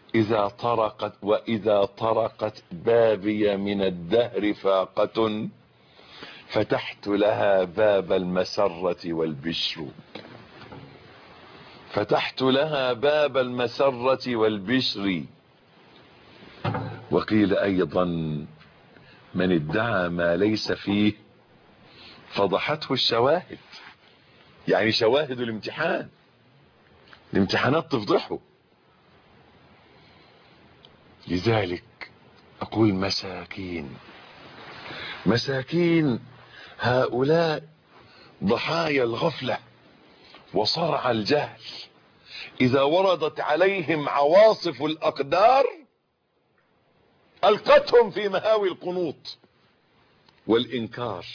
وإذا طرقت بابي من الدهر فاقة فتحت لها باب المسرة والبشر. فتحت لها باب المسرة والبشر. وقيل أيضا من ادعى ما ليس فيه فضحته الشواهد، يعني شواهد الامتحان، الامتحانات تفضحه. لذلك أقول مساكين، مساكين هؤلاء ضحايا الغفلة وصرع الجهل. إذا وردت عليهم عواصف الأقدار ألقتهم في مهاوي القنوط والإنكار.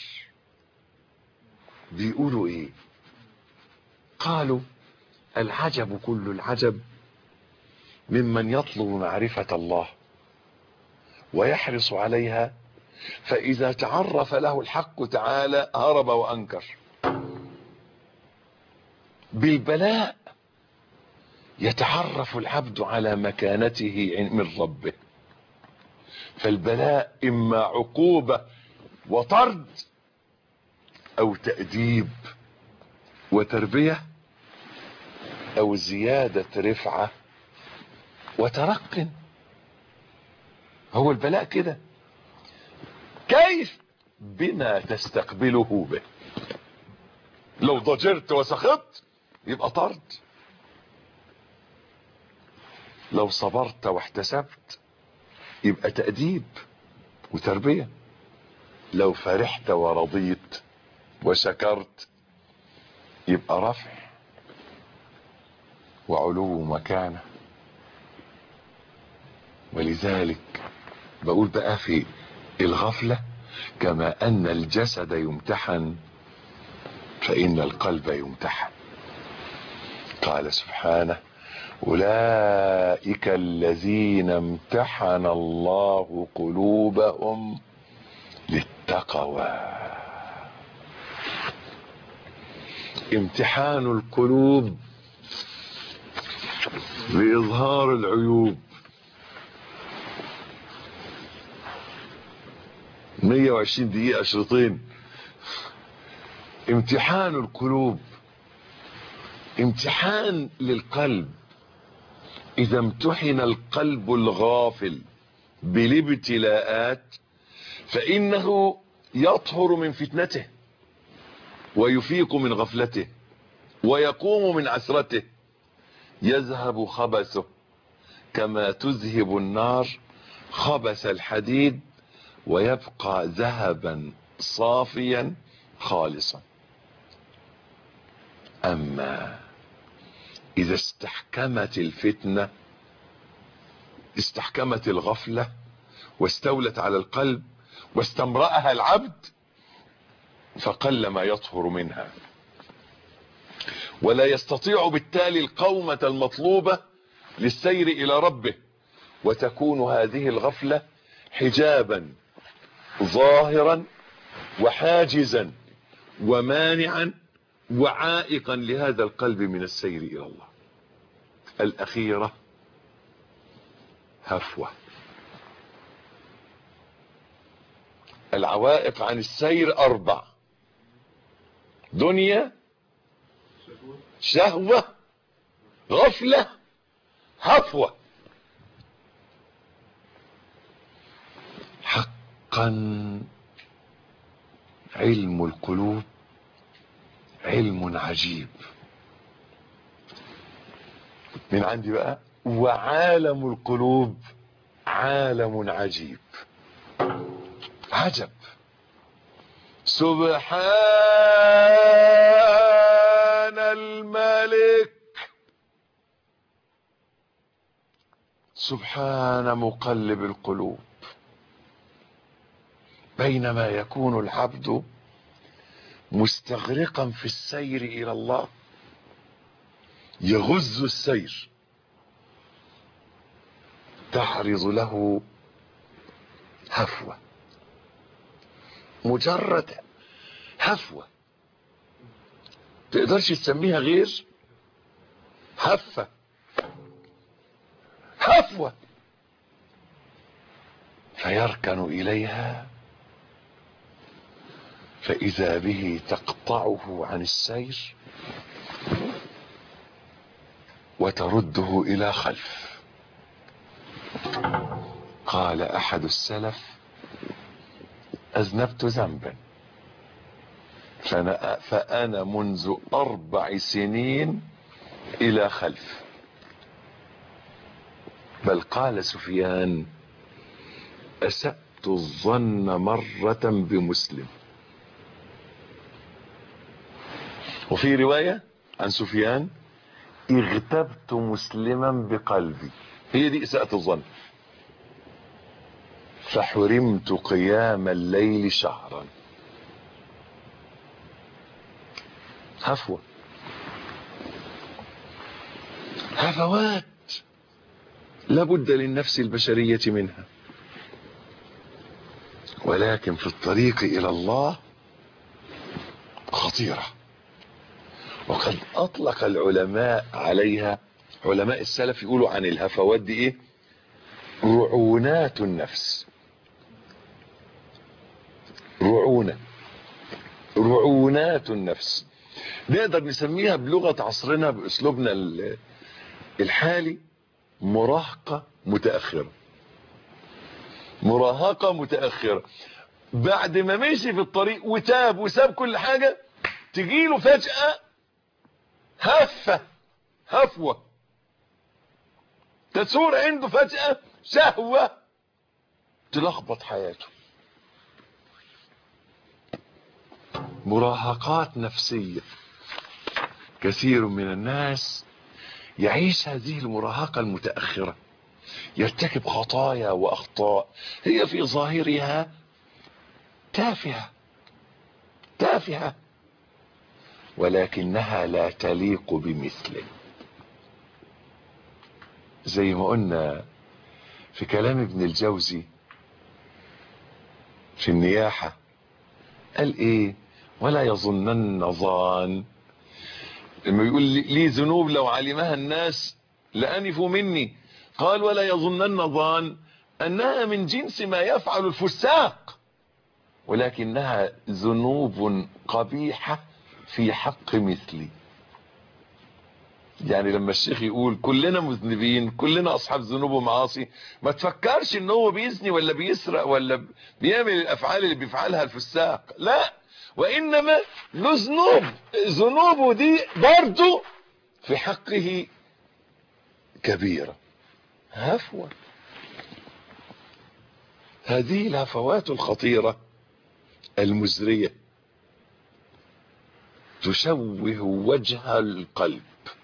بيقولوا إيه؟ قالوا العجب كل العجب ممن يطلب معرفة الله ويحرص عليها، فإذا تعرف له الحق تعالى هرب وأنكر. بالبلاء يتعرف العبد على مكانته من ربه. فالبلاء إما عقوبة وطرد أو تأديب وتربية أو زيادة رفعة وترق. هو البلاء كده، كيف بما تستقبله به. لو ضجرت وسخطت يبقى طرد، لو صبرت واحتسبت يبقى تأديب وتربية، لو فرحت ورضيت وشكرت يبقى رفع وعلو مكانه. ولذلك بقول بقى في الغفلة كما أن الجسد يمتحن فإن القلب يمتحن. قال سبحانه أولئك الذين امتحن الله قلوبهم للتقوى. امتحان القلوب بإظهار العيوب. 120 دقيقة شريطين. امتحان القلوب امتحان للقلب. إذا امتحن القلب الغافل بالابتلاءات فإنه يطهر من فتنته ويفيق من غفلته ويقوم من عسرته، يذهب خبثه كما تذهب النار خبث الحديد ويبقى ذهبا صافيا خالصا. أما إذا استحكمت الفتنة، استحكمت الغفلة واستولت على القلب واستمرأها العبد، فقل ما يطهر منها، ولا يستطيع بالتالي القومة المطلوبة للسير إلى ربه. وتكون هذه الغفلة حجابا ظاهرا وحاجزا ومانعا وعائقا لهذا القلب من السير إلى الله. الأخيرة هفوة. العوائق عن السير 4: دنيا، شهوة، غفلة، هفوة. حقا علم القلوب علم عجيب. من عندي بقى، وعالم القلوب عالم عجيب. عجب. سبحان الملك، سبحان مقلب القلوب. بينما يكون العبد مستغرقا في السير الى الله، يغز السير، تعرض له هفوة، مجرد هفوة، تقدرش تسميها غير هفة، هفوة. فيركن إليها فإذا به تقطعه عن السير وترده إلى خلف. قال أحد السلف: أذنبت ذنبا فأنا منذ 4 سنين إلى خلف. بل قال سفيان: أسأت الظن مرة بمسلم. وفي رواية عن سفيان: اغتبت مسلما بقلبي. هي دي إساءة الظن. فحرمت قيام الليل شهرا. هفوة، هفوات لابد للنفس البشرية منها، ولكن في الطريق إلى الله خطيرة. وقد أطلق العلماء عليها، علماء السلف يقولوا عن الهفوات دي إيه؟ رعونات النفس. رعونات النفس. نقدر نسميها بلغة عصرنا بأسلوبنا الحالي مراهقة متأخرة. مراهقة متأخرة. بعد ما مشي في الطريق وتاب وساب كل حاجة، تجيله فجأة هفوة، تثور عنده فجأة شهوة تلخبط حياته. مراهقات نفسية. كثير من الناس يعيش هذه المراهقة المتأخرة، يرتكب خطايا وأخطاء هي في ظاهرها تافهة، ولكنها لا تليق بمثله. زي ما قلنا في كلام ابن الجوزي في النياحة، قال ايه؟ ولا يظنن ظان، لما يقول لي ذنوب لو علمها الناس لأنفوا مني، قال ولا يظنن ظان أنها من جنس ما يفعل الفساق، ولكنها ذنوب قبيحة في حق مثلي. يعني لما الشيخ يقول كلنا مذنبين، كلنا أصحاب ذنوب ومعاصي، ما تفكرش ان هو بيزني ولا بيسرق ولا بيعمل الأفعال اللي بيفعلها الفساق، لا، وإنما له ذنوبه دي برضه في حقه كبيرة. هفوة. هذه الهفوات الخطيرة المزرية تشوه وجه القلب،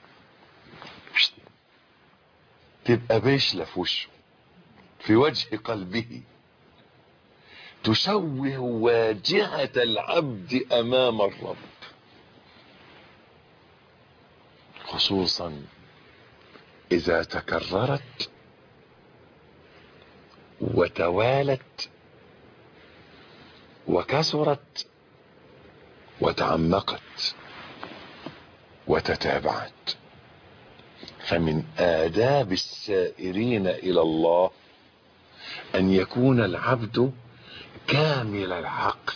تبقى بيشلة في وشه، في وجه قلبه، تشوه واجهة العبد أمام الرب، خصوصا إذا تكررت وتوالت وكثرت وتعمقت وتتابعت. فمن آداب السائرين إلى الله أن يكون العبد كامل العقل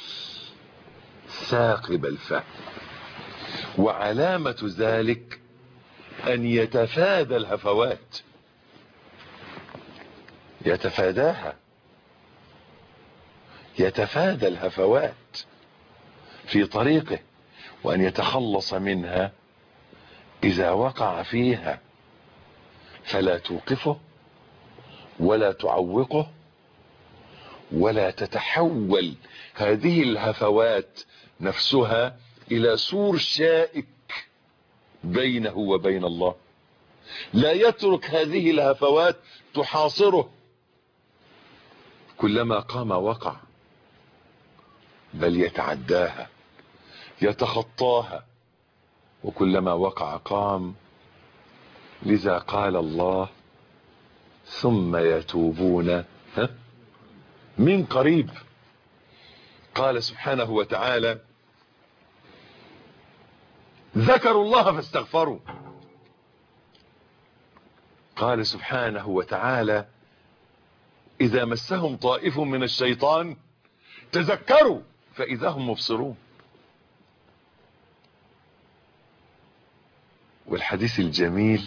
ثاقب الفهم، وعلامة ذلك أن يتفادى الهفوات، يتفاداها، يتفادى الهفوات في طريقه، وأن يتخلص منها إذا وقع فيها، فلا توقفه ولا تعوقه، ولا تتحول هذه الهفوات نفسها إلى سور شائك بينه وبين الله. لا يترك هذه الهفوات تحاصره، كلما قام وقع، بل يتعداها، يتخطاها، وكلما وقع قام. لذا قال الله: ثم يتوبون من قريب. قال سبحانه وتعالى: ذكروا الله فاستغفروا. قال سبحانه وتعالى: إذا مسهم طائف من الشيطان تذكروا فإذا هم مبصرون. والحديث الجميل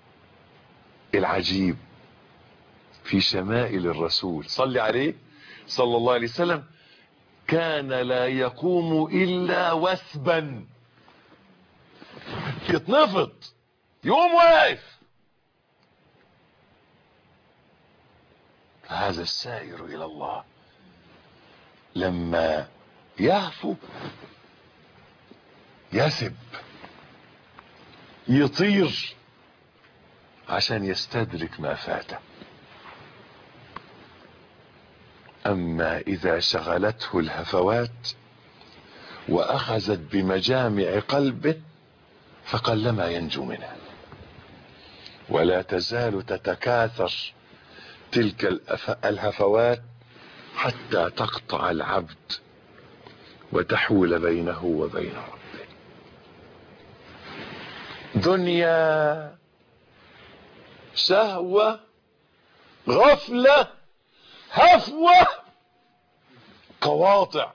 العجيب في شمائل الرسول صلى عليه صلى الله عليه وسلم: كان لا يقوم إلا وثبا، يتنفض يقوم واقف. هذا السائر إلى الله لما يهفو يسب، يطير عشان يستدرك ما فاته. أما إذا شغلته الهفوات وأخذت بمجامع قلبه فقلما ينجو منها. ولا تزال تتكاثر تلك الهفوات حتى تقطع العبد وتحول بينه وبين ربه. دنيا، شهوة، غفلة، هفوة، قواطع.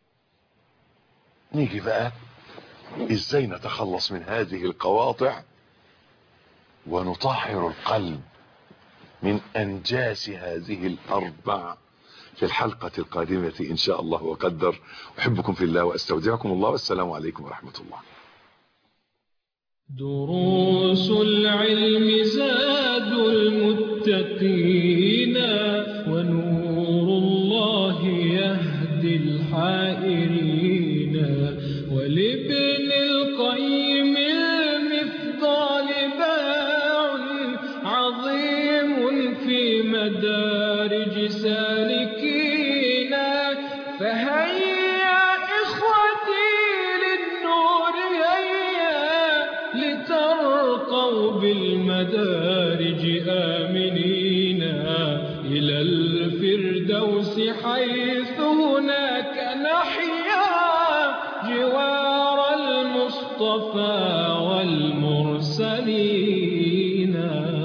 نيجي بقى ازاي نتخلص من هذه القواطع ونطهر القلب من انجاس هذه الاربع في الحلقة القادمة ان شاء الله وقدر. احبكم في الله واستودعكم الله، والسلام عليكم ورحمة الله. دروس العلم زاد المتقين، ونور الله يهدي الحائرين. ولابن القيم المفضال باع عظيم في مدارج سالكين. فهيا إخوتي للنور هيا، لترقوا بالمدارج آمنين إلى الفردوس، حيث هناك نحيا جوار المصطفى والمرسلين.